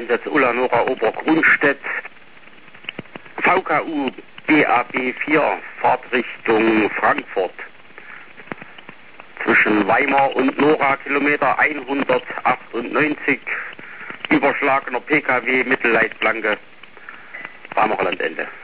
Einsatz Ulla Nora Obergrunstedt. VKU BAB 4, Fahrtrichtung Frankfurt. Zwischen Weimar und Nora, Kilometer 198, überschlagener PKW, Mittelleitplanke, Barmacher Landende.